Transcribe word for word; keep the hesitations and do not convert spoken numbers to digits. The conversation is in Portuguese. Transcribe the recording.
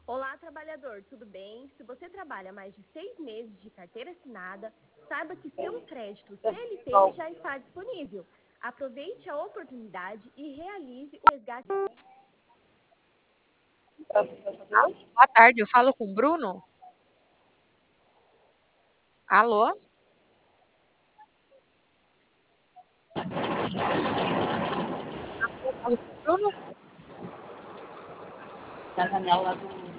Olá, trabalhador, tudo bem? Se você trabalha mais de seis meses de carteira assinada, saiba que seu crédito C L T já está disponível. Aproveite a oportunidade e realize o resgate. Alô, boa tarde, eu falo com o Bruno? Alô? Alô, eu falo com o Bruno? Na janela do